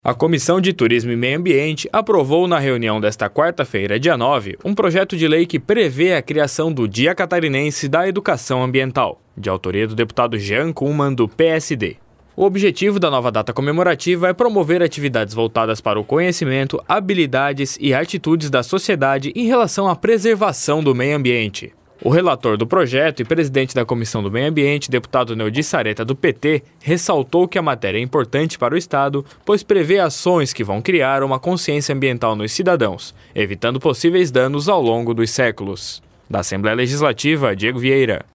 A Comissão de Turismo e Meio Ambiente aprovou na reunião desta quarta-feira, dia 9, um projeto de lei que prevê a criação do Dia Catarinense da Educação Ambiental, de autoria do deputado Jean Kuhlmann, do PSD. O objetivo da nova data comemorativa é promover atividades voltadas para o conhecimento, habilidades e atitudes da sociedade em relação à preservação do meio ambiente. O relator do projeto e presidente da Comissão do Meio Ambiente, deputado Neudi Sareta, do PT, ressaltou que a matéria é importante para o Estado, pois prevê ações que vão criar uma consciência ambiental nos cidadãos, evitando possíveis danos ao longo dos séculos. Da Assembleia Legislativa, Diego Vieira.